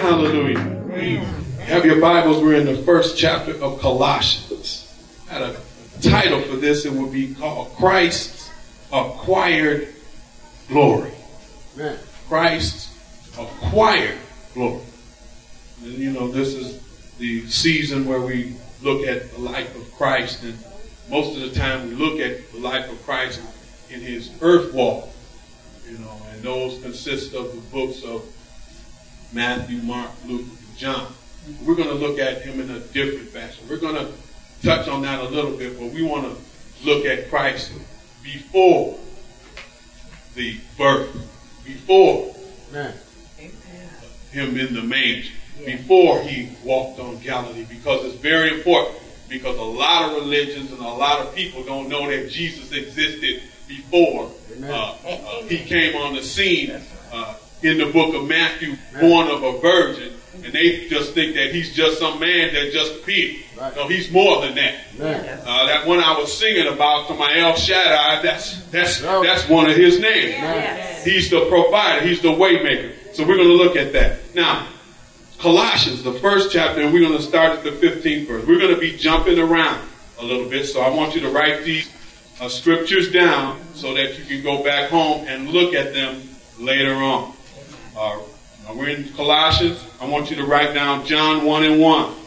Hallelujah. Have your Bibles. We're in the first chapter of Colossians. I had a title for this. It would be called Christ's Acquired Glory. Amen. Christ's acquired glory. And you know, this is the season where we look at the life of Christ, and most of the time we look at the life of Christ in his earth walk. You know, and those consist of the books of Matthew, Mark, Luke, and John. We're going to look at him in a different fashion. We're going to touch on that a little bit, but we want to look at Christ before the birth, before him in the manger, before he walked on Galilee, because it's very important, because a lot of religions and a lot of people don't know that Jesus existed before he came on the scene in the book of Matthew, born of a virgin, and they just think that he's just some man that just appeared. Right. No, he's more than that. That one I was singing about to my El Shaddai, that's one of his names. Yes. He's the provider. He's the waymaker. So we're going to look at that. Now, Colossians, the first chapter, and we're going to start at the 15th verse. We're going to be jumping around a little bit, so I want you to write these scriptures down so that you can go back home and look at them later on. We're in Colossians. I want you to write down John 1 and 1. Okay,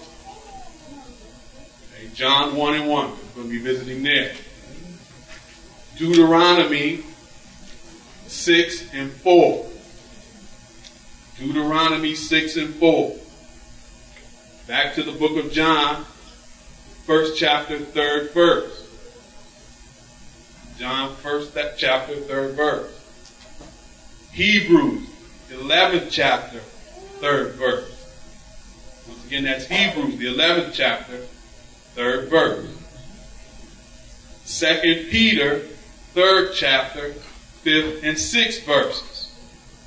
John 1 and 1. We're going to be visiting there. Deuteronomy 6 and 4. Deuteronomy 6 and 4. Back to the book of John, first chapter, third verse. John, first chapter, third verse. Hebrews, 11th chapter, third verse. Once again, that's Hebrews, the 11th chapter, third verse. 2 Peter, third chapter, 5th and 6th verses.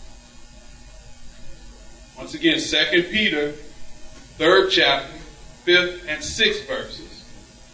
Once again, 2 Peter, third chapter, 5th and 6th verses.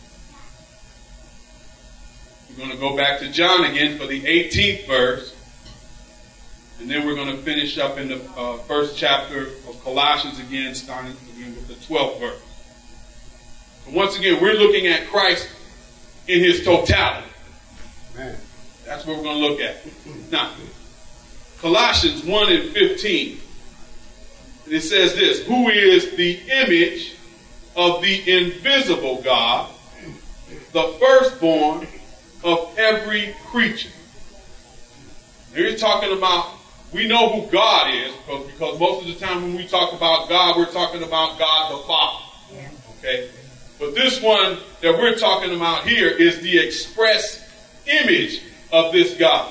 We're going to go back to John again for the 18th verse. And then we're going to finish up in the first chapter of Colossians again, starting again with the 12th verse. So once again, we're looking at Christ in his totality. Amen. That's what we're going to look at. Now, Colossians 1 and 15. It says this: who is the image of the invisible God, the firstborn of every creature. Now you're talking about, we know who God is, because most of the time when we talk about God, we're talking about God the Father. Okay? But this one that we're talking about here is the express image of this God.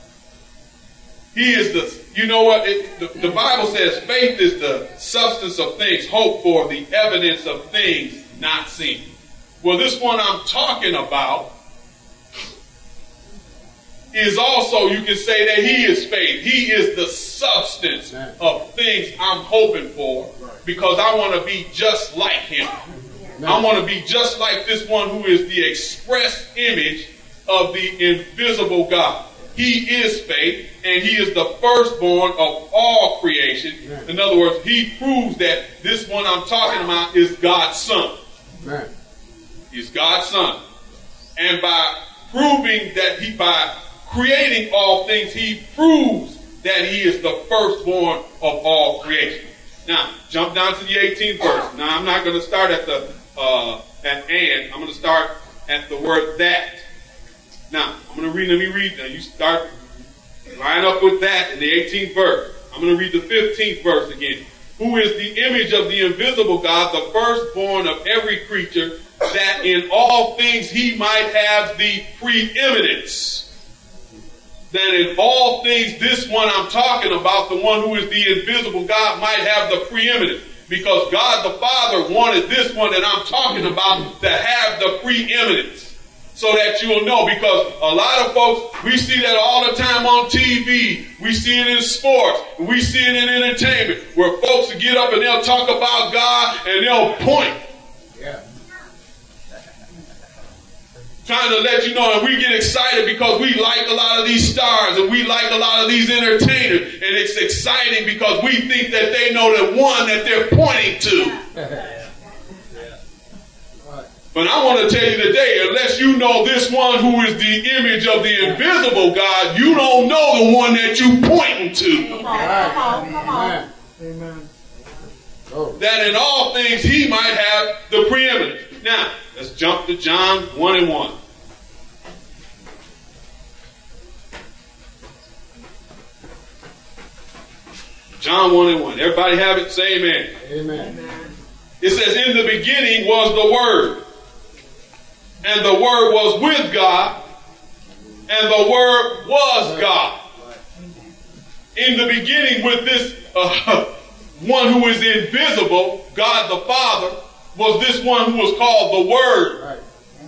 He is the, you know what, the Bible says faith is the substance of things hoped for, the evidence of things not seen. Well, this one I'm talking about is also, you can say that he is faith. He is the substance of things I'm hoping for, because I want to be just like him. I want to be just like this one who is the express image of the invisible God. He is faith, and he is the firstborn of all creation. In other words, he proves that this one I'm talking about is God's son. He's God's son. And by proving that by creating all things, he proves that he is the firstborn of all creation. Now, jump down to the 18th verse. Now, I'm not going to start at the and. I'm going to start at the word that. Now, I'm going to read. Let me read. Now, you start, line up with that in the 18th verse. I'm going to read the 15th verse again. Who is the image of the invisible God, the firstborn of every creature, that in all things he might have the preeminence. That in all things, this one I'm talking about, the one who is the invisible God, might have the preeminence. Because God the Father wanted this one that I'm talking about to have the preeminence. So that you'll know, because a lot of folks, we see that all the time on TV. We see it in sports. We see it in entertainment, where folks will get up and they'll talk about God and they'll point trying to let you know, and we get excited because we like a lot of these stars and we like a lot of these entertainers, and it's exciting because we think that they know the one that they're pointing to. But I want to tell you today, unless you know this one who is the image of the invisible God, you don't know the one that you pointing to. Come on. Amen. That in all things he might have the preeminence. Now, let's jump to John 1:1. John 1:1. Everybody have it? Say amen. Amen. It says, in the beginning was the Word, and the Word was with God, and the Word was God. In the beginning with this one who is invisible, God the Father, was this one who was called the Word. Right.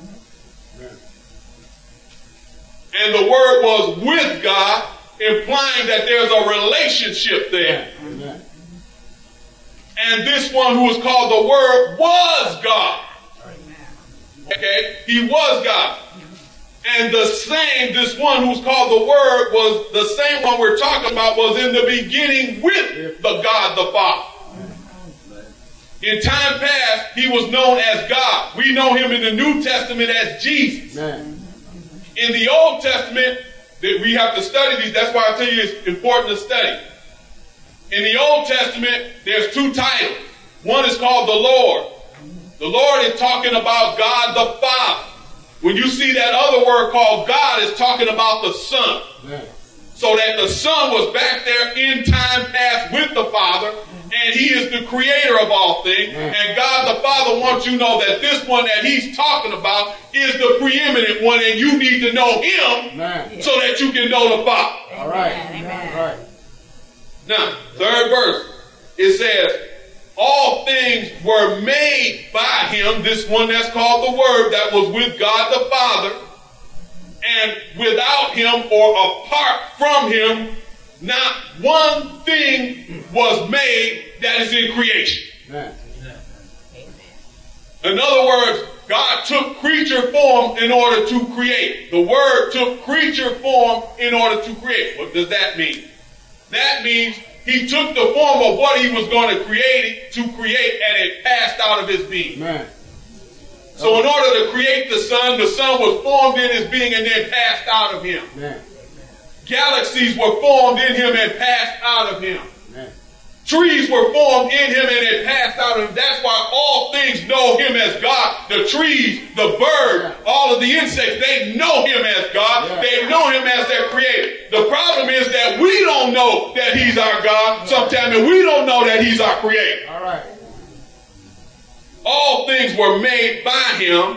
And the Word was with God, implying that there's a relationship there. Amen. And this one who was called the Word was God. Okay? He was God. And this one who's called the Word, was the same one we're talking about, was in the beginning with the God the Father. In time past, he was known as God. We know him in the New Testament as Jesus. Amen. In the Old Testament, we have to study these. That's why I tell you it's important to study. In the Old Testament, there's two titles. One is called the Lord. The Lord is talking about God the Father. When you see that other word called God, it's talking about the Son. Amen. So that the Son was back there in time past with the Father, and he is the creator of all things. And God the Father wants you to know that this one that he's talking about is the preeminent one, and you need to know him so that you can know the Father. All right. Amen. All right. Now, third verse, it says, all things were made by him, this one that's called the Word, that was with God the Father, and without him or apart from him, not one thing was made that is in creation. Amen. In other words, God took creature form in order to create. The Word took creature form in order to create. What does that mean? That means he took the form of what he was going to create, and it passed out of his being. Amen. So in order to create the Son was formed in his being and then passed out of him. Amen. Galaxies were formed in him and passed out of him. Amen. Trees were formed in him and it passed out of him. That's why all things know him as God. The trees, the bird, all of the insects, they know him as God. They know him as their creator. The problem is that we don't know that he's our God sometimes, and we don't know that he's our creator. All right. All things were made by him,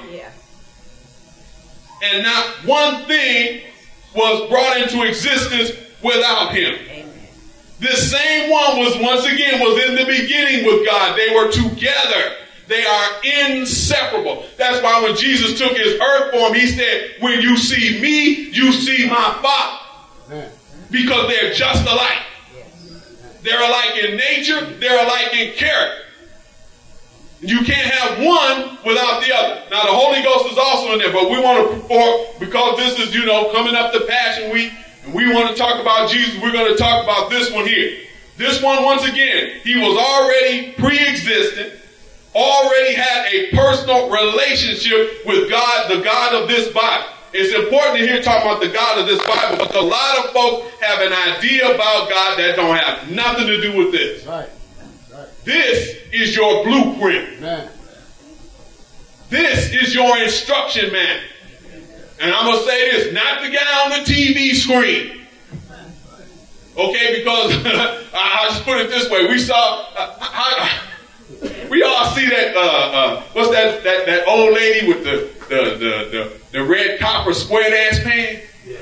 and not one thing was brought into existence without him. This same one was in the beginning with God. They were together. They are inseparable. That's why when Jesus took his earth form, he said, when you see me, you see my Father. Because they're just alike. They're alike in nature. They're alike in character. You can't have one without the other. Now, the Holy Ghost is also in there, but we want to, because this is, coming up to Passion Week, and we want to talk about Jesus, we're going to talk about this one here. This one, once again, he was already pre-existent, already had a personal relationship with God, the God of this Bible. It's important to hear talking about the God of this Bible, because a lot of folks have an idea about God that don't have nothing to do with this. Right. This is your blueprint. Amen. This is your instruction manual. And I'm going to say this, not the guy on the TV screen. Okay, because I'll just put it this way. We all see that, what's that old lady with the red copper square ass pan?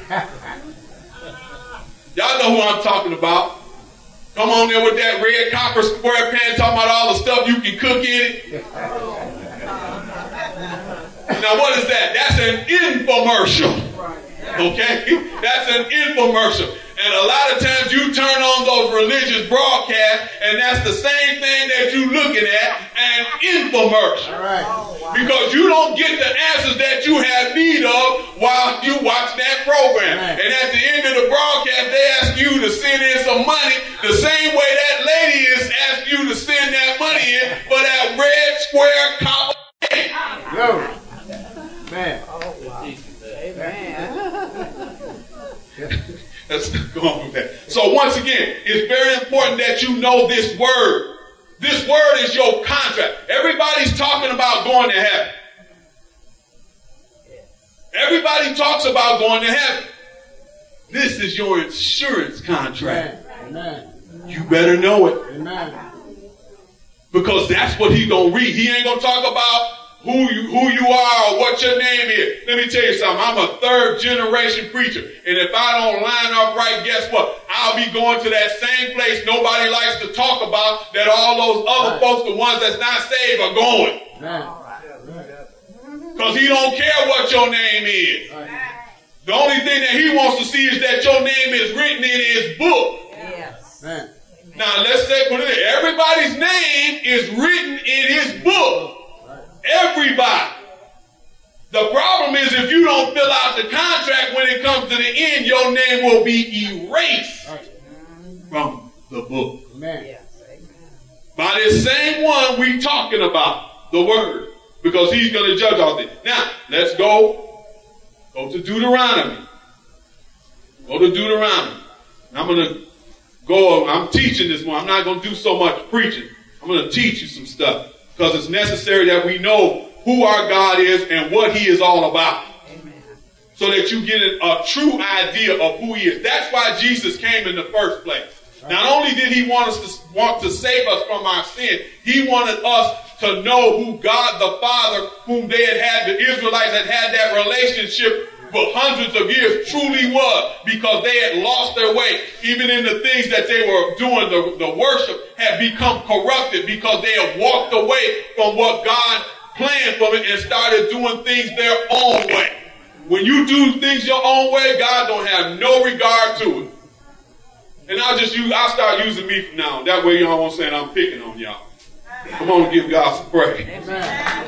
Y'all know who I'm talking about. Come on there with that red copper square pan talking about all the stuff you can cook in it. Now what is that? That's an infomercial. Okay? That's an infomercial. And a lot of times you turn on those religious broadcasts and that's the same thing that you're looking at, and infomercial. Because you don't get the answers that you have need of while you watch that program. And at the end of the broadcast, they ask you to send in some money the same way that lady is asking you to send that money in for that red square copper. Yo. Man. Let's go on with that. So once again, it's very important that you know this word. This word is your contract. Everybody's talking about going to heaven. Everybody talks about going to heaven. This is your insurance contract. Amen. You better know it. Amen. Because that's what he's going to read. He ain't going to talk about who you are or what your name is. Let me tell you something. I'm a third generation preacher. And if I don't line up right, guess what? I'll be going to that same place nobody likes to talk about that all those other folks, the ones that's not saved, are going. Because he don't care what your name is. The only thing that he wants to see is that your name is written in his book. Yes. Now let's say everybody's name is written in his book. Everybody. The problem is if you don't fill out the contract when it comes to the end, your name will be erased from the book. Amen. By this same one we talking about, the word. Because he's going to judge all things. Now, let's go to Deuteronomy. Go to Deuteronomy. I'm going to go, I'm teaching this one. I'm not going to do so much preaching. I'm going to teach you some stuff. Because it's necessary that we know who our God is and what he is all about. Amen. So that you get a true idea of who he is. That's why Jesus came in the first place. Right. Not only did he want to save us from our sin, he wanted us to know who God the Father, whom they had the Israelites had that relationship for hundreds of years, truly was, because they had lost their way. Even in the things that they were doing, the worship had become corrupted because they had walked away from what God planned for it and started doing things their own way. When you do things your own way, God don't have no regard to it. And I'll start using me from now on. That way y'all won't say I'm picking on y'all. Come on, give God some praise. Amen.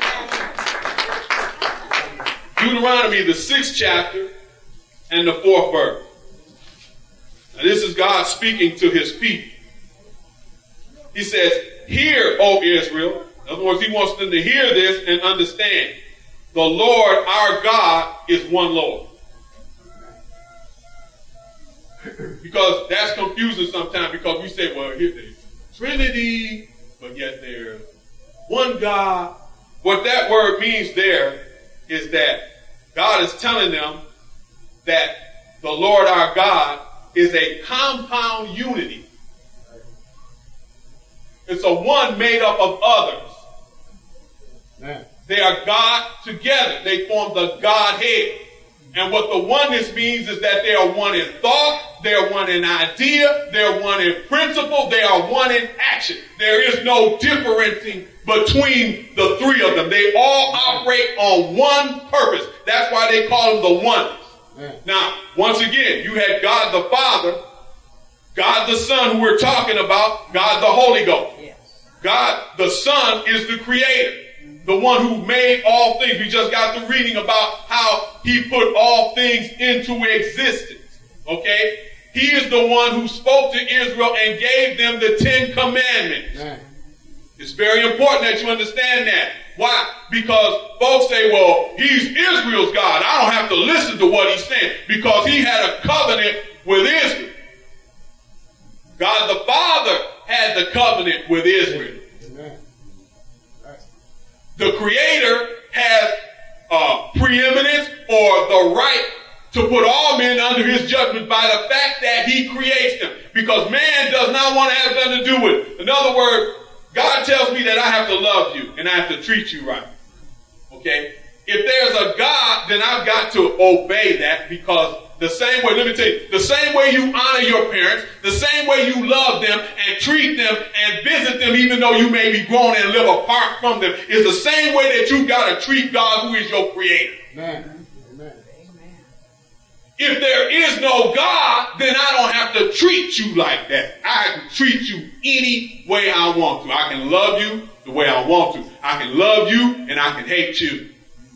Deuteronomy, the 6th chapter and the 4th verse. Now, this is God speaking to his people. He says, "Hear, O Israel." In other words, he wants them to hear this and understand. The Lord our God is one Lord. Because that's confusing sometimes because we say, well, here's the Trinity, but yet there's one God. What that word means there is that God is telling them that the Lord our God is a compound unity. It's a one made up of others. Man. They are God together. They form the Godhead. And what the oneness means is that they are one in thought, they are one in idea, they are one in principle, they are one in action. There is no differentiating between the three of them. They all operate on one purpose. That's why they call them the oneness. Now, once again, you had God the Father, God the Son, who we're talking about, God the Holy Ghost. Yes. God the Son is the creator, the one who made all things. We just got through reading about how he put all things into existence. Okay? He is the one who spoke to Israel and gave them the 10 commandments. Man. It's very important that you understand that. Why? Because folks say, well, he's Israel's God. I don't have to listen to what he's saying because he had a covenant with Israel. God the Father had the covenant with Israel. The Creator has preeminence or the right to put all men under his judgment by the fact that he creates them. Because man does not want to have nothing to do with it. In other words, God tells me that I have to love you and I have to treat you right. Okay? If there's a God, then I've got to obey that because the same way, let me tell you, the same way you honor your parents, the same way you love them and treat them and visit them even though you may be grown and live apart from them, is the same way that you got to treat God who is your creator. Amen. Amen. If there is no God, then I don't have to treat you like that. I can treat you any way I want to. I can love you the way I want to. I can love you and I can hate you.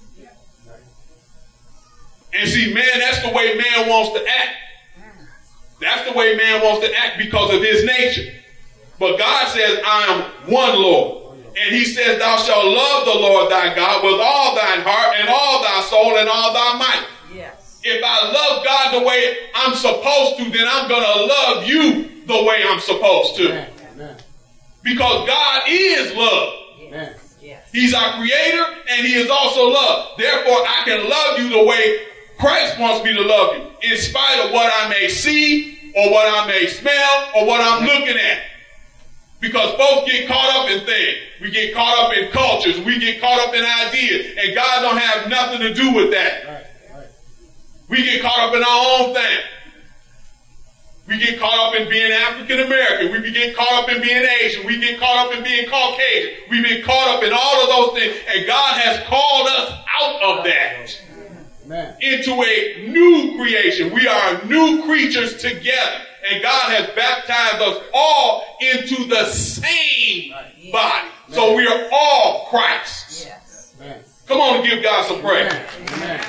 And see, man, that's the way man wants to act. That's the way man wants to act because of his nature. But God says, I am one Lord. And he says, thou shalt love the Lord thy God with all thine heart and all thy soul and all thy might. Yes. If I love God the way I'm supposed to, then I'm going to love you the way I'm supposed to. Amen. Because God is love. Amen. Yes. He's our creator and he is also love. Therefore, I can love you the way Christ wants me to love you, in spite of what I may see or what I may smell or what I'm looking at. Because folks get caught up in things. We get caught up in cultures. We get caught up in ideas. And God don't have nothing to do with that. Right. We get caught up in our own thing. We get caught up in being African American. We get caught up in being Asian. We get caught up in being Caucasian. We've been caught up in all of those things. And God has called us out of that. Amen. Into a new creation. We are new creatures together. And God has baptized us all into the same body. So we are all Christ. Yes. Amen. Come on and give God some praise. Amen.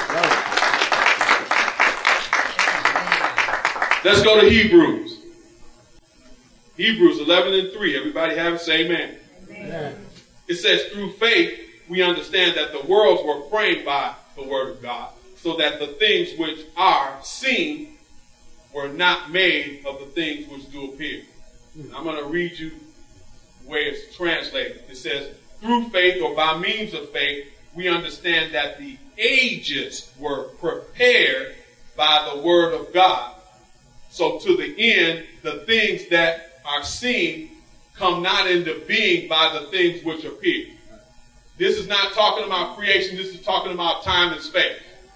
Let's go to Hebrews. Hebrews 11:3. Everybody have it? Say amen. Amen. It says, through faith, we understand that the worlds were framed by the word of God, so that the things which are seen were not made of the things which do appear. I'm going to read you the way it's translated. It says, through faith or by means of faith, we understand that the ages were prepared by the word of God. So to the end, the things that are seen come not into being by the things which appear. This is not talking about creation. This is talking about time and space.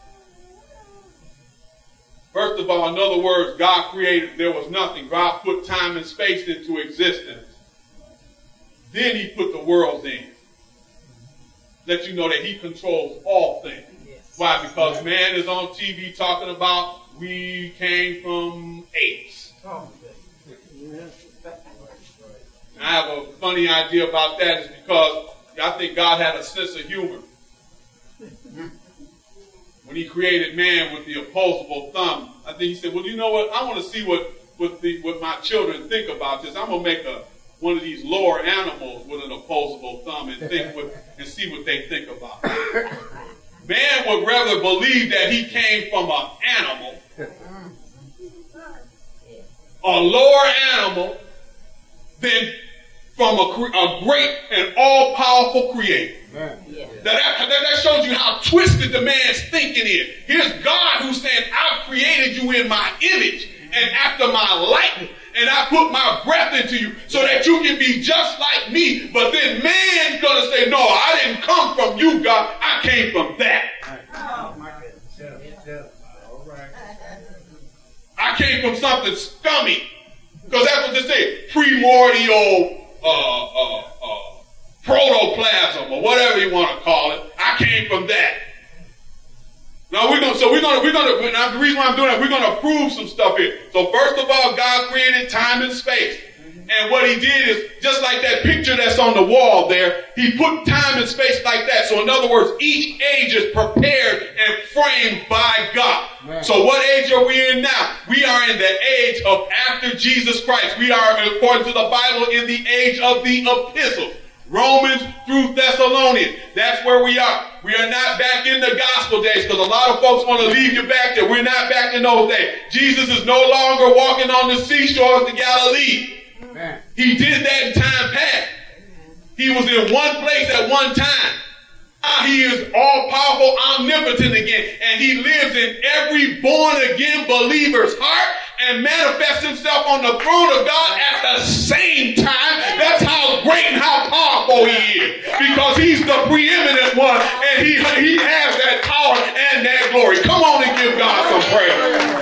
First of all, in other words, God created, there was nothing. God put time and space into existence. Then he put the worlds in. Let you know that he controls all things. Yes. Why? Because man is on TV talking about we came from apes. Oh. And I have a funny idea about that is because I think God had a sense of humor. When he created man with the opposable thumb, I think he said, well, you know what? I want to see what my children think about this. I'm going to make one of these lower animals with an opposable thumb and see what they think about it. Man would rather believe that he came from an animal, a lower animal, than from a great and all-powerful creator. Yeah. That shows you how twisted the man's thinking is. Here's God who's saying, I've created you in my image and after my likeness, and I put my breath into you so that you can be just like me. But then man's going to say, no, I didn't come from you, God. I came from that. Oh, my goodness. All right. I came from something scummy. Because that's what they say, primordial protoplasm or whatever you want to call it. I came from that. Now the reason why I'm doing that, we're going to prove some stuff here. So first of all, God created time and space. And what he did is, just like that picture that's on the wall there, he put time and space like that. So in other words, each age is prepared and framed by God. Man. So what age are we in now? We are in the age of after Jesus Christ. We are, according to the Bible, in the age of the epistles. Romans through Thessalonians. That's where we are. We are not back in the gospel days, because a lot of folks want to leave you back there. We're not back in those days. Jesus is no longer walking on the seashores of Galilee. Man. He did that in time past. He was in one place at one time. Now he is all-powerful, omnipotent again. And he lives in every born-again believer's heart and manifests himself on the throne of God at the same time. That's how great and how powerful he is. Because he's the preeminent one, and he has that power and that glory. Come on and give God some praise.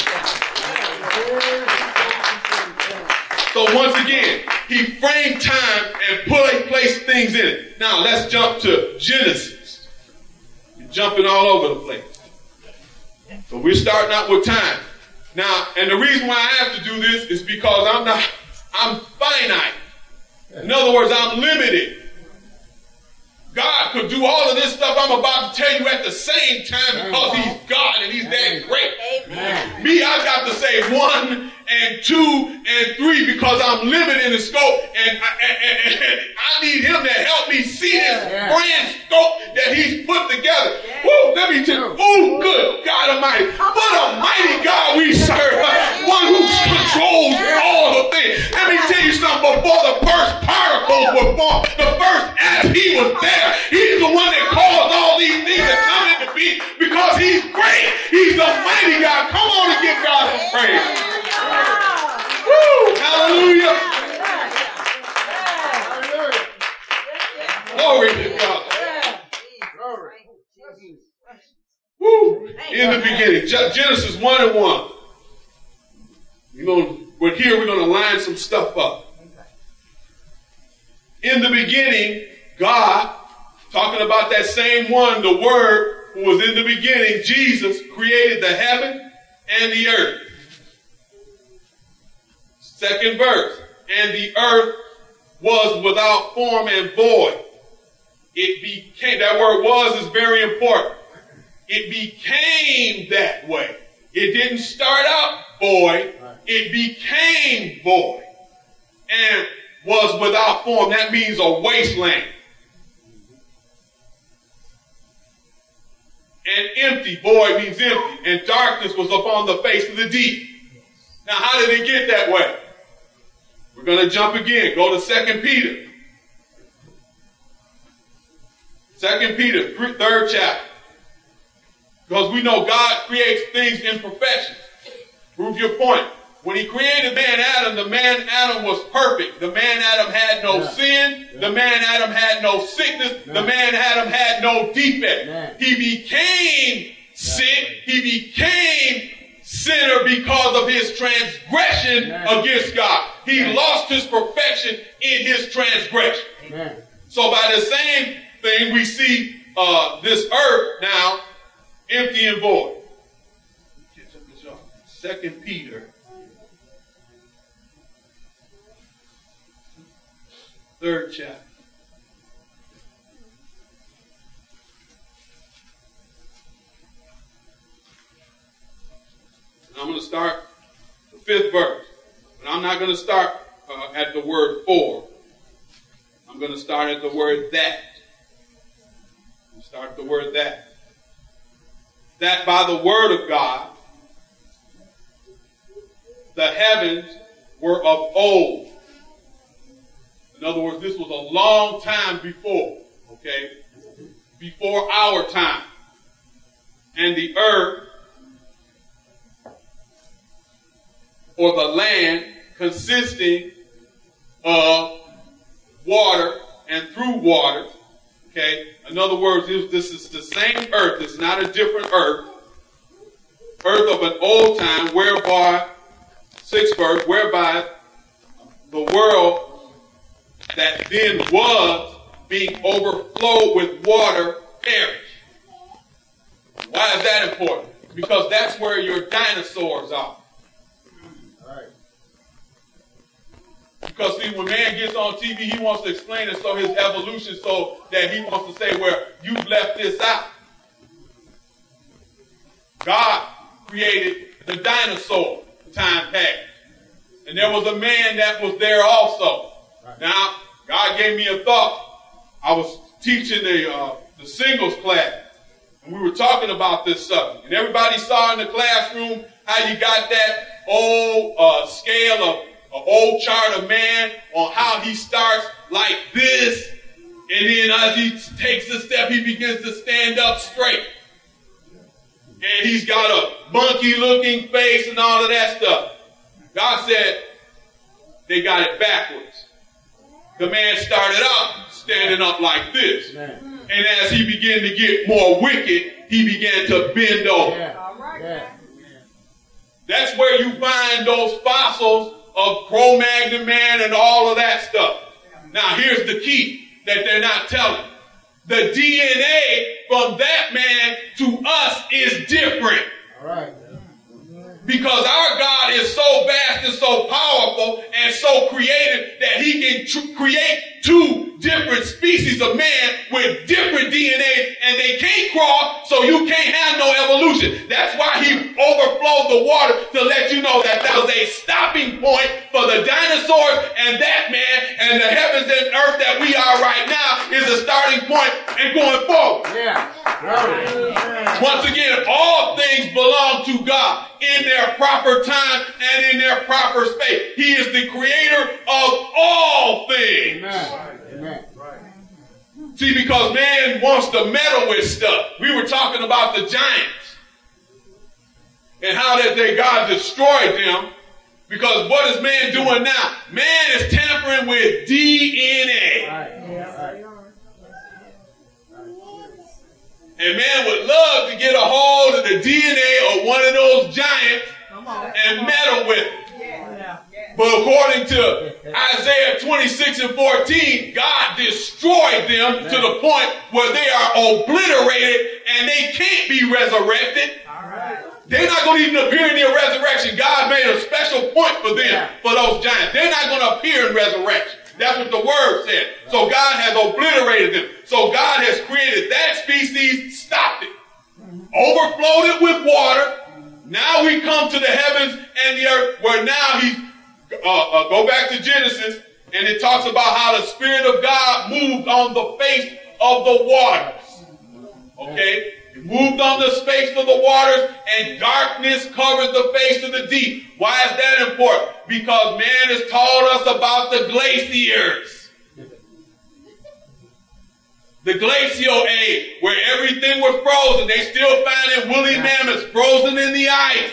So once again, he framed time and placed things in it. Now let's jump to Genesis. You're jumping all over the place. So we're starting out with time. Now, and the reason why I have to do this is because I'm finite. In other words, I'm limited. God could do all of this stuff I'm about to tell you at the same time because he's God and he's that great. Amen. Me, I've got to say 1 and 2 and 3 because I'm limited in the scope and I need him to help me see this grand scope that he's put together. Woo, let me tell you, oh, good God Almighty. What a mighty God we serve. One who controls all the things. Let me tell you something. Before the first particles were formed, the first atom, he was there. He's the one that caused all these things to come into being because he's great. He's the mighty God. Come on and give God some praise. Woo! Hallelujah. Glory to God. Woo! In the beginning, Genesis 1 and 1. We're going to line some stuff up. In the beginning, God, talking about that same one, the Word who was in the beginning, Jesus, created the heaven and the earth. Second verse. And the earth was without form and void. It became, that word was is very important. It became that way. It didn't start out void. It became void and was without form. That means a wasteland. And empty, void means empty. And darkness was upon the face of the deep. Now, how did it get that way? We're going to jump again. Go to 2 Peter. 2 Peter, 3rd chapter. Because we know God creates things in perfection. Prove your point. When he created man Adam, the man Adam was perfect. The man Adam had no sin. The man Adam had no sickness. The man Adam had no defect. He became sick. He became sinner because of his transgression against God. He lost his perfection in his transgression. So by the same thing, we see this earth now empty and void. 2 Peter, 3rd chapter. And I'm going to start the 5th verse. But I'm not going to start at the word for. I'm going to start at the word that. Start the word that. That by the word of God, the heavens were of old. In other words, this was a long time before, okay? Before our time. And the earth, or the land, consisting of water and through water, okay? In other words, this is the same earth. It's not a different earth. Earth of an old time, whereby, 6th verse, whereby the world that then was being overflowed with water perished. Why is that important? Because that's where your dinosaurs are. Because see, when man gets on TV, he wants to explain it so his evolution, so that he wants to say, well, you've left this out. God created the dinosaur time past. And there was a man that was there also. Now, God gave me a thought. I was teaching the singles class, and we were talking about this subject. And everybody saw in the classroom how you got that old scale of an old chart of man on how he starts like this, and then as he takes a step, he begins to stand up straight. And he's got a monkey-looking face and all of that stuff. God said they got it backwards. The man started out standing up like this. And as he began to get more wicked, he began to bend over. That's where you find those fossils of Cro-Magnon man and all of that stuff. Now here's the key that they're not telling. The DNA from that man to us is different. All right. Because our God is so vast and so powerful and so creative that he can create two different species of man with different DNA, and they can't cross, so you can't have no evolution. That's why he overflowed the water to let you know that that was a stopping point for the dinosaurs, and that man and the heavens and earth that we are right now is a starting point and going forward. Yeah. Right. Once again, all things belong to God in their proper time and in their proper space. He is the creator of all things. Amen. Amen. See, because man wants to meddle with stuff. We were talking about the giants and how that God destroyed them. Because what is man doing now? Man is tampering with DNA. Right. Right. And man would love to get a hold of the DNA of one of those giants and meddle with it. But according to Isaiah 26:14, God destroyed them to the point where they are obliterated and they can't be resurrected. They're not going to even appear in their resurrection. God made a special point for them, for those giants. They're not going to appear in resurrection. That's what the word said. So God has obliterated them. So God has created that species, stopped it, overflowed it with water. Now we come to the heavens and the earth, where now he's, go back to Genesis, and it talks about how the Spirit of God moved on the face of the waters. Okay? It moved on the face of the waters, and darkness covered the face of the deep. Why is that important? Because man has taught us about the glaciers. The glacial age, where everything was frozen. They still finding woolly mammoths frozen in the ice.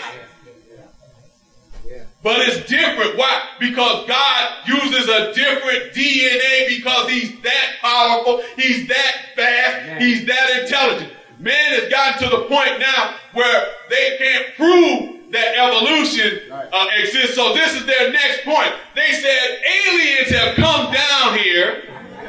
But it's different. Why? Because God uses a different DNA, because he's that powerful, he's that fast, he's that intelligent. Man has gotten to the point now where they can't prove that evolution exists. So this is their next point. They said aliens have come down here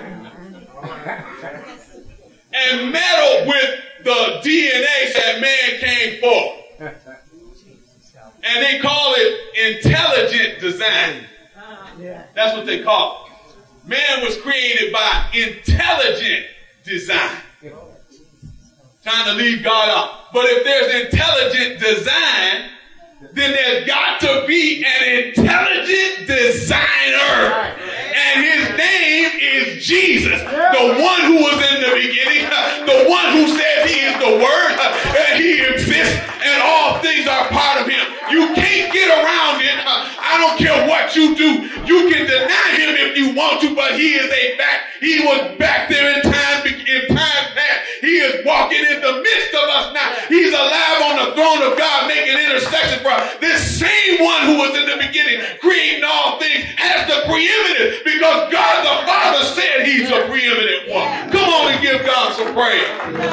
and meddled with the DNA that man came for. And they call it intelligent design. That's what they call it. Man was created by intelligent design. Trying to leave God out. But if there's intelligent design, then there's got to be an intelligent designer. And his name is Jesus. The one who was in the beginning. The one who says he is the Word. And he exists. And all things are part of him. You can't get around it. I don't care what you do. You can deny him if you want to, but he is a fact. He was back there in time past. He is walking in the midst of us now. He's alive on the throne of God, making intercession for us. This same one who was in the beginning, creating all things, has the preeminence, because God the Father said he's the preeminent one. Come on and give God some praise.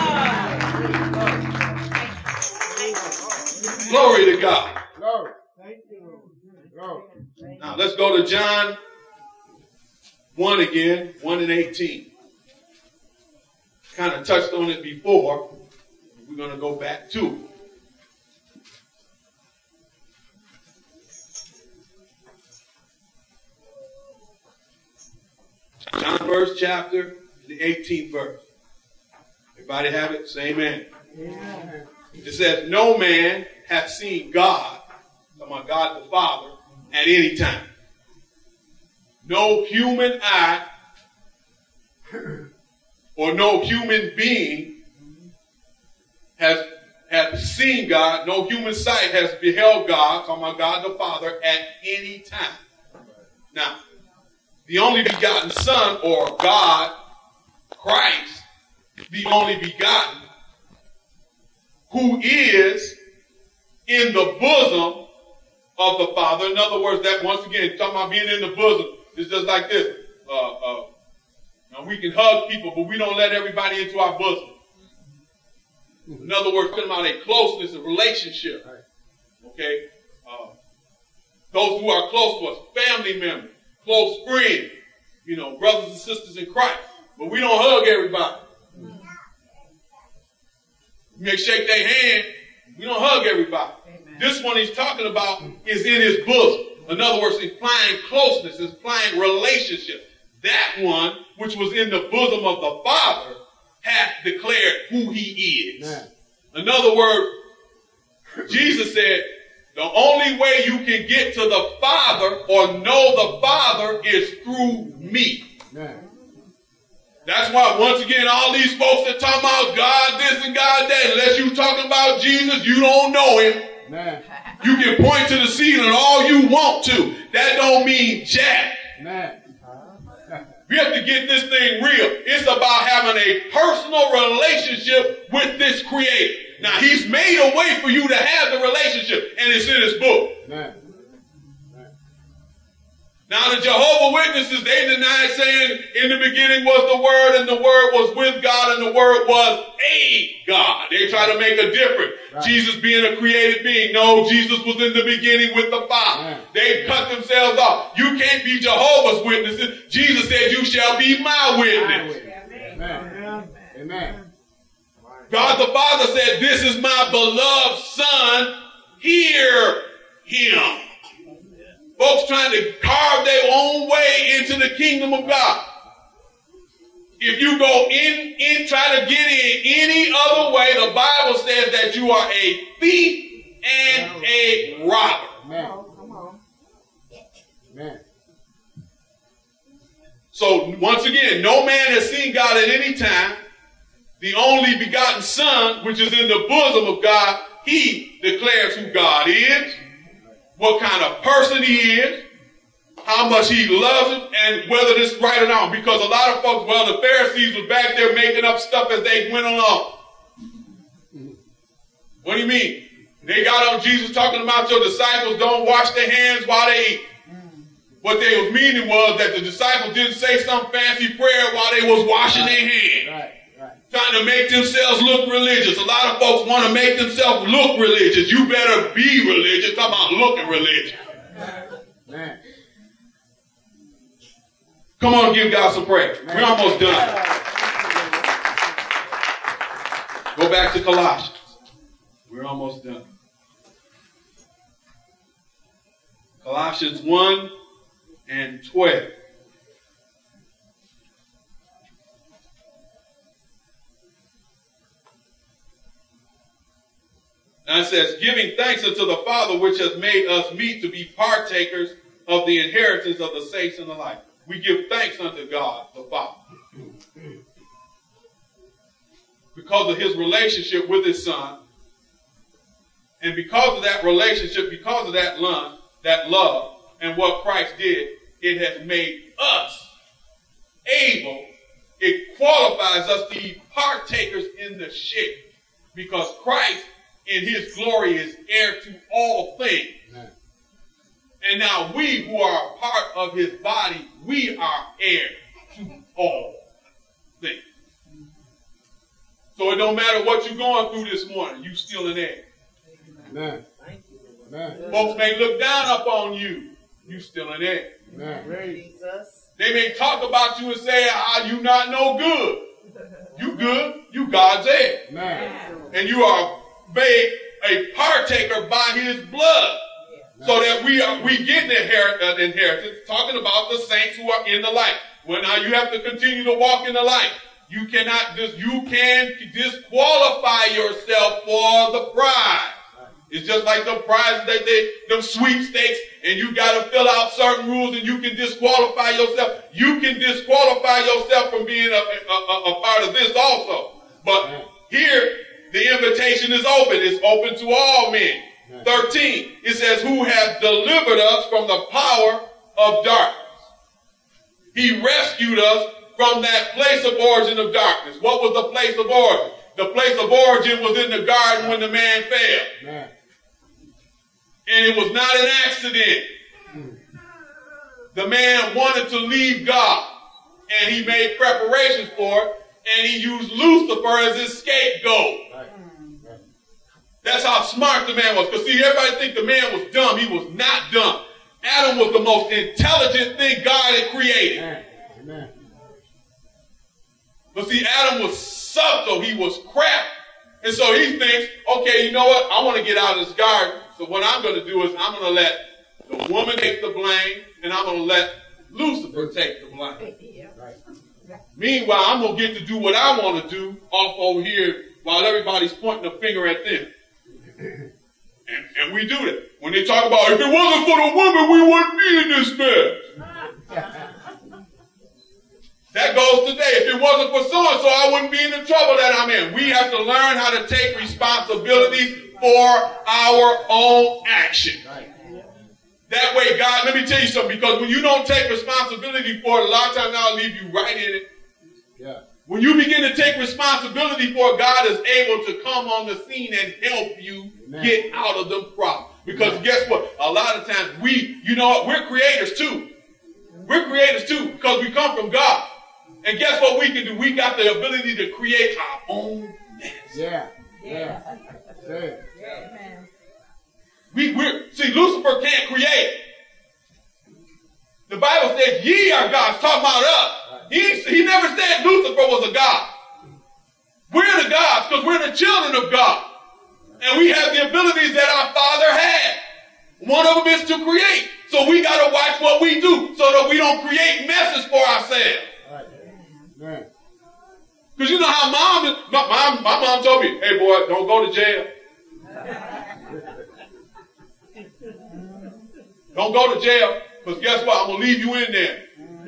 Glory to God. Glory. Thank you. Glory. Now let's go to John 1 again, 1 and 18. Kind of touched on it before. We're going to go back to it. John 1st chapter, the 18th verse. Everybody have it? Say amen. Amen. It says, no man hath seen God, talking about God the Father, at any time. No human eye or no human being has seen God. No human sight has beheld God, talking about God the Father, at any time. Now, the only begotten Son, or God, Christ, the only begotten, who is in the bosom of the Father. In other words, that once again, talking about being in the bosom, it's just like this. Now we can hug people, but we don't let everybody into our bosom. In other words, talking about a closeness, a relationship. Okay? Those who are close to us, family members, close friends, brothers and sisters in Christ. But we don't hug everybody. You may shake their hand, We don't hug everybody. Amen. This one he's talking about is in his bosom. In other words, implying closeness, implying relationship. That one, which was in the bosom of the Father, hath declared who he is. Amen. In other words, Jesus said, the only way you can get to the Father or know the Father is through me. Amen. That's why, once again, all these folks that talk about God this and God that, unless you talking about Jesus, you don't know him. Amen. You can point to the ceiling all you want to. That don't mean jack. Amen. We have to get this thing real. It's about having a personal relationship with this Creator. Now, he's made a way for you to have the relationship, and it's in his book. Amen. Now, the Jehovah's Witnesses, they denied saying, in the beginning was the Word, and the Word was with God, and the Word was a God. They try to make a difference. Right. Jesus being a created being. No, Jesus was in the beginning with the Father. Amen. They cut themselves off. You can't be Jehovah's Witnesses. Jesus said, you shall be my witness. Amen. Amen. God the Father said, this is my beloved Son. Hear him. Folks trying to carve their own way into the kingdom of God. If you go in, try to get in any other way, the Bible says that you are a thief and a robber. Amen. Amen. So once again, no man has seen God at any time. The only begotten Son, which is in the bosom of God, he declares who God is, what kind of person he is, how much he loves him, and whether this is right or not. Because a lot of folks, well, the Pharisees was back there making up stuff as they went along. What do you mean? They got on Jesus talking about your disciples don't wash their hands while they eat. What they was meaning was that the disciples didn't say some fancy prayer while they was washing their hands. Right. Trying to make themselves look religious. A lot of folks want to make themselves look religious. You better be religious. Talking about looking religious. Amen. Come on, give God some praise. We're almost done. Go back to Colossians. We're almost done. Colossians 1 and 12. Now it says, giving thanks unto the Father which has made us meet to be partakers of the inheritance of the saints in the light. We give thanks unto God the Father. Because of his relationship with his Son. And because of that relationship, because of that love, and what Christ did, it has made us able, it qualifies us to be partakers in the share. Because Christ in his glory is heir to all things. Amen. And now we who are a part of his body, we are heir to all things. So it don't matter what you're going through this morning, you still an heir. Amen. Amen. Folks may look down upon you, you still an heir. Amen. Jesus. They may talk about you and say, you not no good. You good, you God's heir. Amen. And you are made a partaker by his blood, so that we get an inheritance. Talking about the saints who are in the light. Well, now you have to continue to walk in the light. You can disqualify yourself for the prize. It's just like the prize them sweepstakes, and you got to fill out certain rules, and you can disqualify yourself. You can disqualify yourself from being a part of this also. But here, the invitation is open. It's open to all men. 13, it says, who have delivered us from the power of darkness. He rescued us from that place of origin of darkness. What was the place of origin? The place of origin was in the garden when the man fell. Amen. And it was not an accident. The man wanted to leave God, and he made preparations for it, and he used Lucifer as his scapegoat. That's how smart the man was. Because see, everybody think the man was dumb. He was not dumb. Adam was the most intelligent thing God had created. Amen. But see, Adam was subtle. He was crafty. And so he thinks, okay, you know what? I want to get out of this garden. So what I'm going to do is I'm going to let the woman take the blame, and I'm going to let Lucifer take the blame. Meanwhile, I'm going to get to do what I want to do off over here while everybody's pointing a finger at them. And we do that. When they talk about, if it wasn't for the woman, we wouldn't be in this mess. That goes today. If it wasn't for so-and-so, I wouldn't be in the trouble that I'm in. We have to learn how to take responsibility for our own action. That way, God, let me tell you something, because when you don't take responsibility for it, a lot of times I'll leave you right in it. Yeah. When you begin to take responsibility for it, God is able to come on the scene and help you get out of the problem. Because guess what? A lot of times you know what? We're creators too. We're creators too, because we come from God. And guess what we can do? We got the ability to create our own mess. Yeah. Yeah. See, Lucifer can't create. The Bible says, ye are gods, talking about us. He never said Lucifer was a god. We're the gods because we're the children of God. And we have the abilities that our Father had. One of them is to create. So we got to watch what we do so that we don't create messes for ourselves. Because you know how my mom told me, hey boy, don't go to jail. Don't go to jail, because guess what? I'm going to leave you in there.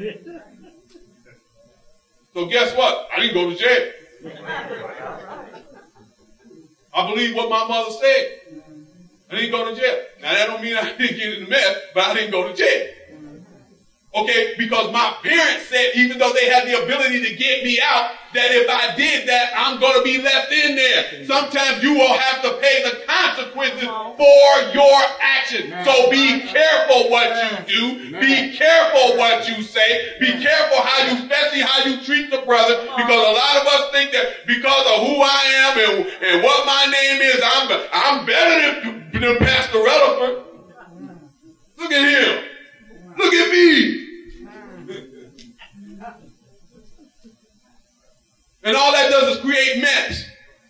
So guess what? I didn't go to jail. I believe what my mother said. I didn't go to jail. Now that don't mean I didn't get in the mess, but I didn't go to jail. Okay, because my parents said, even though they had the ability to get me out, that if I did that, I'm going to be left in there. Sometimes you will have to pay the consequences for your actions. So be careful what you do. Be careful what you say. Be careful especially how you treat the brother, because a lot of us think that because of who I am and what my name is, I'm better than Pastor Rutherford. Look at him. Look at me. And all that does is create mess.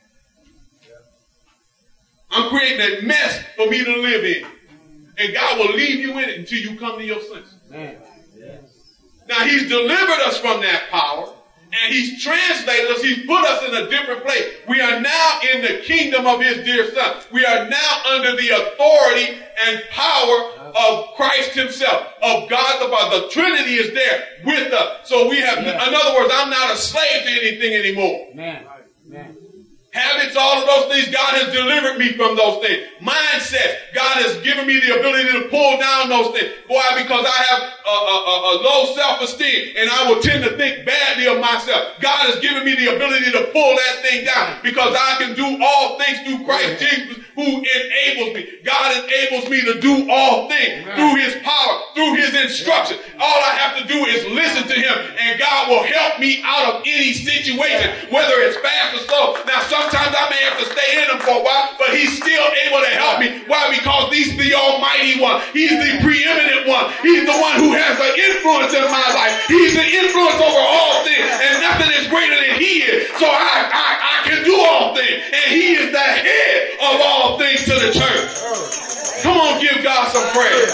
I'm creating a mess for me to live in. And God will leave you in it until you come to your senses. Now, he's delivered us from that power. And he's translated us. He's put us in a different place. We are now in the kingdom of his dear son. We are now under the authority and power of Christ himself, of God the Father. The Trinity is there with us. So we have, in other words, I'm not a slave to anything anymore. Habits, all of those things, God has delivered me from those things. Mindset, God has given me the ability to pull down those things. Why? Because I have a low self-esteem and I will tend to think badly of myself. God has given me the ability to pull that thing down because I can do all things through Christ Jesus who enables me. God enables me to do all things through his power, through his instruction. All I have to do is listen to him and God will help me out of any situation, whether it's fast or slow. Now, sometimes I may have to stay in him for a while, but he's still able to help me. Why? Because he's the almighty one. He's the preeminent one. He's the one who has the influence in my life. He's the influence over all things, and nothing is greater than he is. So I can do all things, and he is the head of all things to the church. Come on, give God some praise.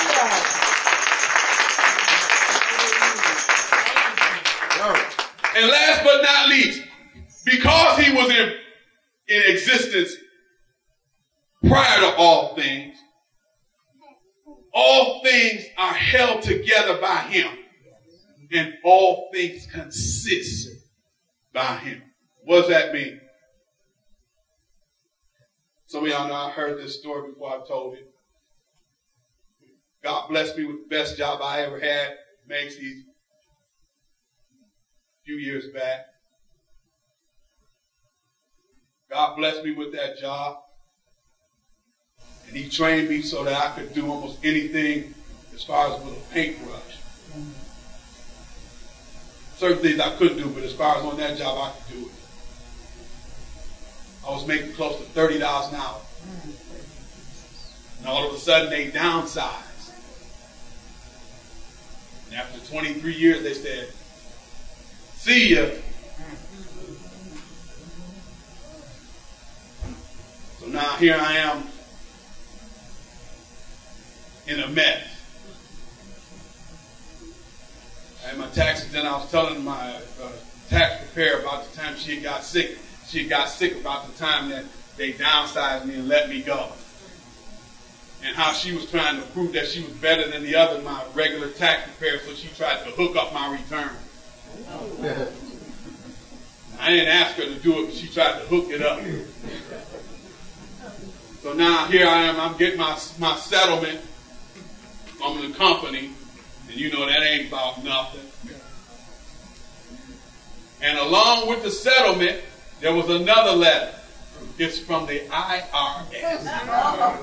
And last but not least, because he was in existence prior to all things are held together by him, and all things consist by him. What does that mean? Some of y'all know I heard this story before I told it. God blessed me with the best job I ever had, Macy's, a few years back. God blessed me with that job. And he trained me so that I could do almost anything as far as with a paintbrush. Certain things I couldn't do, but as far as on that job, I could do it. I was making close to $30 an hour. And all of a sudden, they downsized. And after 23 years, they said, see ya. here I am in a mess. I had my taxes, then I was telling my tax preparer about the time she had got sick. She had got sick about the time that they downsized me and let me go. And how she was trying to prove that she was better than the other, my regular tax preparer, so she tried to hook up my return. I didn't ask her to do it, but she tried to hook it up. So now here I am, I'm getting my settlement from the company, and you know that ain't about nothing. And along with the settlement, there was another letter. It's from the IRS.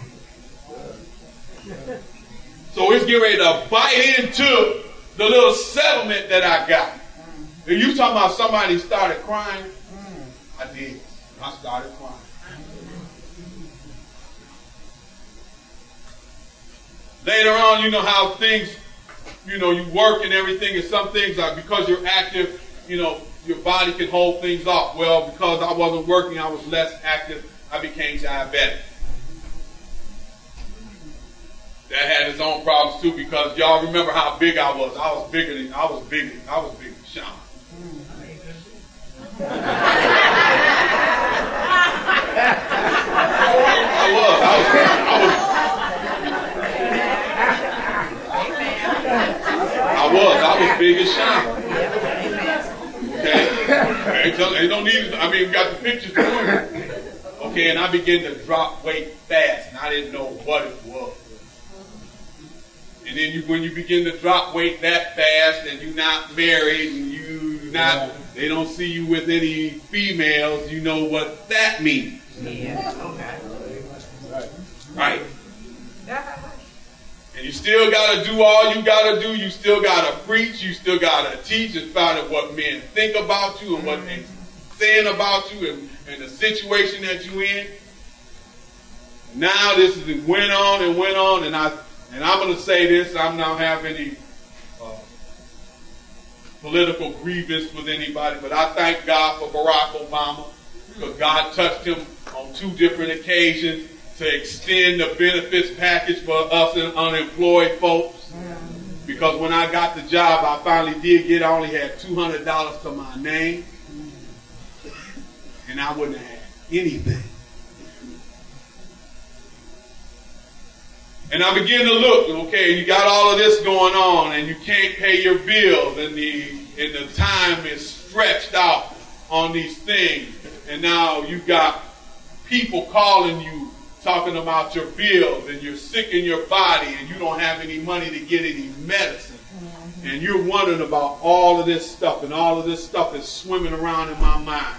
So it's getting ready to bite into the little settlement that I got. If you talking about somebody started crying, I did. I started crying. Later on, you know how things, you know, you work and everything, and some things are because you're active, you know, your body can hold things off. Well, because I wasn't working, I was less active, I became diabetic. That had its own problems too, because y'all remember how big I was. I was bigger than Sean. I was big as Sean. Okay? They don't need, I mean, we got the pictures to prove. Okay, and I began to drop weight fast, and I didn't know what it was. And then when you begin to drop weight that fast, and you're not married, and they don't see you with any females, you know what that means. Yeah. Okay. Right. And you still got to do all you got to do. You still got to preach. You still got to teach in spite of what men think about you and what they're saying about you and the situation that you're in. Now this went on, and I'm going to say this. I'm not having any political grievance with anybody, but I thank God for Barack Obama, because God touched him on 2 different occasions to extend the benefits package for us and unemployed folks. Because when I got the job, I finally did get, I only had $200 to my name, and I wouldn't have had anything. And I begin to look, okay, you got all of this going on, and you can't pay your bills, and the time is stretched out on these things. And now you got people calling you, talking about your bills, and you're sick in your body, and you don't have any money to get any medicine. And you're wondering about all of this stuff, and all of this stuff is swimming around in my mind.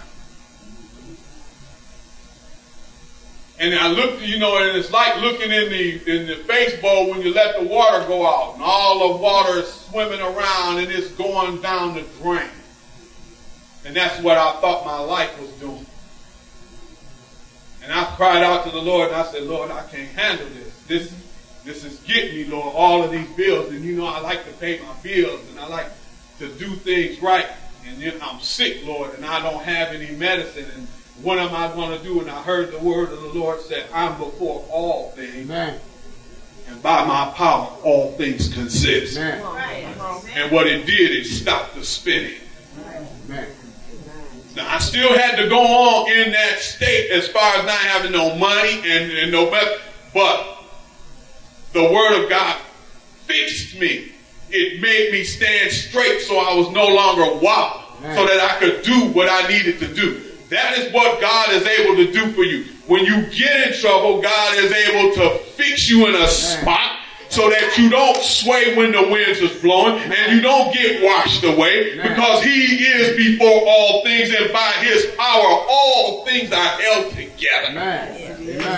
And I looked, you know, and it's like looking in the baseball when you let the water go out, and all the water is swimming around and it's going down the drain. And that's what I thought my life was doing. And I cried out to the Lord, and I said, Lord, I can't handle this. This is getting me, Lord, all of these bills. And you know, I like to pay my bills, and I like to do things right. And then I'm sick, Lord, and I don't have any medicine. And what am I going to do? And I heard the word of the Lord say, I'm before all things. Amen. And by my power, all things consist. Amen. And what it did, it stopped the spinning. Amen. Now, I still had to go on in that state as far as not having no money and no method. But the word of God fixed me. It made me stand straight so I was no longer wobbled, so that I could do what I needed to do. That is what God is able to do for you. When you get in trouble, God is able to fix you in a spot so that you don't sway when the winds is blowing and you don't get washed away, because he is before all things, and by his power all things are held together. Amen.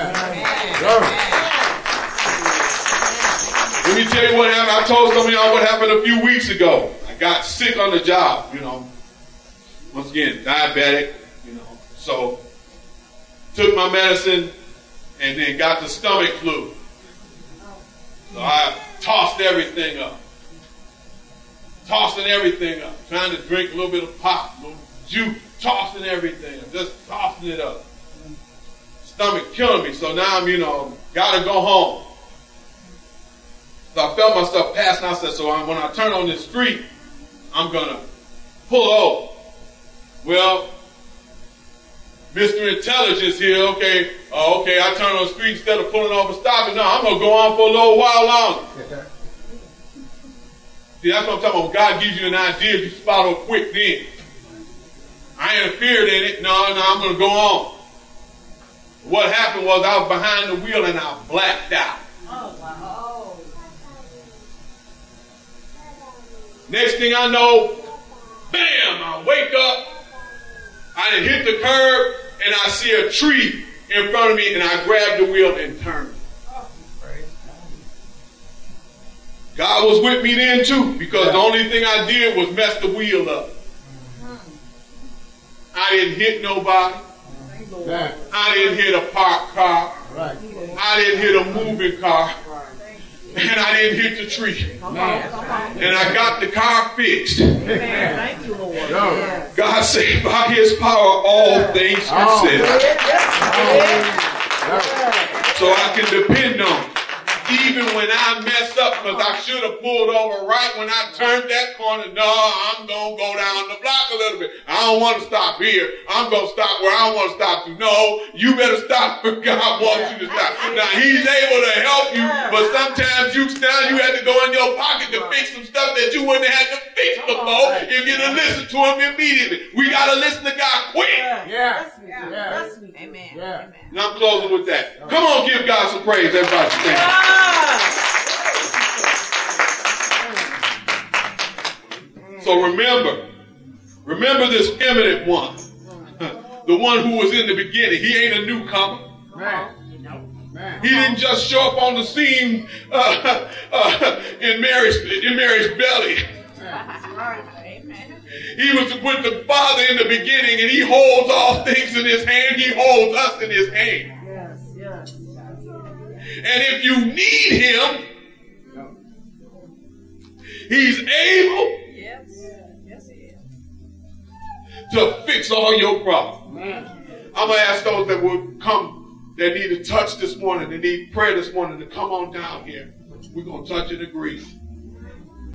Let me tell you what happened. I told some of y'all what happened a few weeks ago. I got sick on the job, you know. Once again, diabetic, you know. So took my medicine and then got the stomach flu. So I tossed everything up. Tossing everything up. Trying to drink a little bit of pop, a little juice, tossing everything up. Just tossing it up. stomach killing me. So now I'm, gotta go home. So I felt myself passing out. So when I turn on this street, I'm gonna pull over. Well, Mr. Intelligence here, okay, I turn on the street instead of pulling over, stopping. No, I'm gonna go on for a little while longer. See, that's what I'm talking about. God gives you an idea, you follow quick then. I interfered in it. No, I'm going to go on. What happened was I was behind the wheel and I blacked out. Oh, wow. Next thing I know, bam, I wake up. I done hit the curb and I see a tree in front of me and I grab the wheel and turn. God was with me then too, because the only thing I did was mess the wheel up. I didn't hit nobody. I didn't hit a parked car. I didn't hit a moving car. And I didn't hit the tree. And I got the car fixed. God said, by his power, all things are said. So I can depend on it. Even when I mess up, because I should have pulled over right when I turned that corner. No, I'm going to go down the block a little bit. I don't want to stop here. I'm going to stop where I want to stop to. No, you better stop where God wants you to stop. Now, he's able to help you, but sometimes you have to go in your pocket to fix some stuff that you wouldn't have had to fix before if you'd have listened to him immediately. We got to listen to God quick. Amen. And I'm closing with that. Come on, give God some praise. Everybody stand. So remember this eminent one, the one who was in the beginning. He ain't a newcomer. He didn't just show up on the scene in Mary's belly. He was with the Father in the beginning, and he holds all things in his hand. He holds us in his hand. And if you need him, he's able to fix all your problems. I'm going to ask those that will come, that need a touch this morning, that need prayer this morning, to come on down here. We're going to touch and agree.